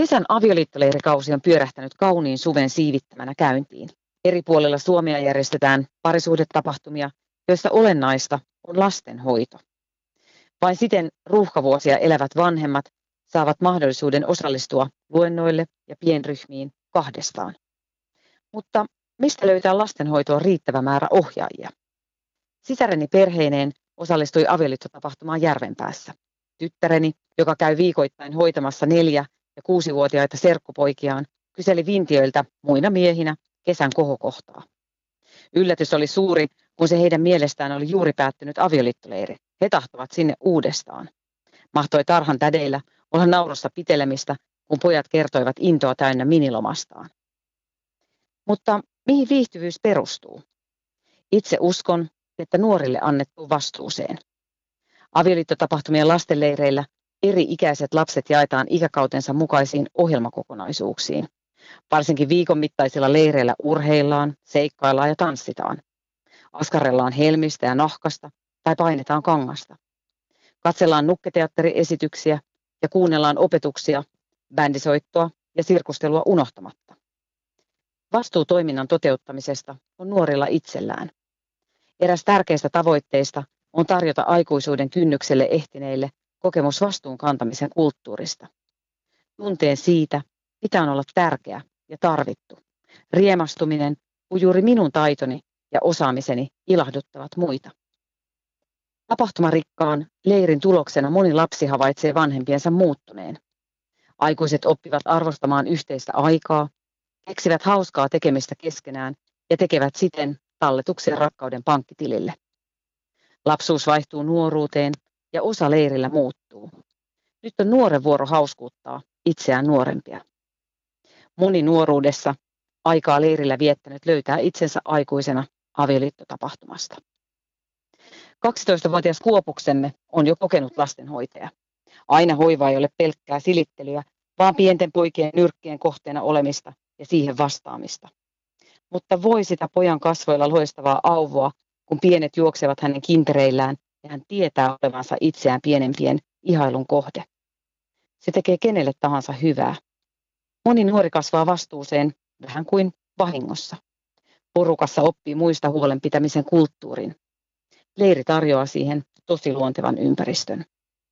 Kesän avioliittoleirikausi on pyörähtänyt kauniin suven siivittämänä käyntiin. Eri puolilla Suomea järjestetään parisuhdetapahtumia, joissa olennaista on lastenhoito. Vain siten ruuhkavuosia elävät vanhemmat saavat mahdollisuuden osallistua luennoille ja pienryhmiin kahdestaan. Mutta mistä löytää lastenhoitoon riittävä määrä ohjaajia? Sisareni perheineen osallistui avioliittotapahtumaan Järvenpäässä. Tyttäreni, joka käy viikoittain hoitamassa 4- ja 6-vuotiaita serkkupoikiaan, kyseli vintiöiltä muina miehinä kesän kohokohtaa. Yllätys oli suuri, kun se heidän mielestään oli juuri päättynyt avioliittoleiri. He tahtovat sinne uudestaan. Mahtoi tarhan tädeillä olla naurussa pitelemistä, kun pojat kertoivat intoa täynnä minilomastaan. Mutta mihin viihtyvyys perustuu? Itse uskon, että nuorille annettuun vastuuseen. Avioliittotapahtumien lastenleireillä eri-ikäiset lapset jaetaan ikäkautensa mukaisiin ohjelmakokonaisuuksiin. Varsinkin viikon mittaisilla leireillä urheillaan, seikkaillaan ja tanssitaan. Askarrellaan helmistä ja nahkasta tai painetaan kangasta. Katsellaan nukketeatteriesityksiä ja kuunnellaan opetuksia, bändisoittoa ja sirkustelua unohtamatta. Vastuu toiminnan toteuttamisesta on nuorilla itsellään. Eräs tärkeistä tavoitteista on tarjota aikuisuuden kynnykselle ehtineille kokemus vastuun kantamisen kulttuurista. Tunteen siitä, mitä on olla tärkeä ja tarvittu. Riemastuminen, kun juuri minun taitoni ja osaamiseni ilahduttavat muita. Tapahtumarikkaan leirin tuloksena moni lapsi havaitsee vanhempiensa muuttuneen. Aikuiset oppivat arvostamaan yhteistä aikaa, keksivät hauskaa tekemistä keskenään ja tekevät siten talletuksia rakkauden pankkitilille. Lapsuus vaihtuu nuoruuteen ja osa leirillä muuttuu. Nyt on nuoren vuoro hauskuuttaa itseään nuorempia. Moni nuoruudessa aikaa leirillä viettänyt löytää itsensä aikuisena avioliittotapahtumasta. 12-vuotias Kuopuksemme on jo kokenut lastenhoitaja. Aina hoiva ei ole pelkkää silittelyä, vaan pienten poikien nyrkkien kohteena olemista ja siihen vastaamista. Mutta voi sitä pojan kasvoilla loistavaa auvoa, kun pienet juoksevat hänen kintereillään ja hän tietää olevansa itseään pienempien ihailun kohde. Se tekee kenelle tahansa hyvää. Moni nuori kasvaa vastuuseen vähän kuin vahingossa. Porukassa oppii muista huolen pitämisen kulttuurin. Leiri tarjoaa siihen tosi luontevan ympäristön.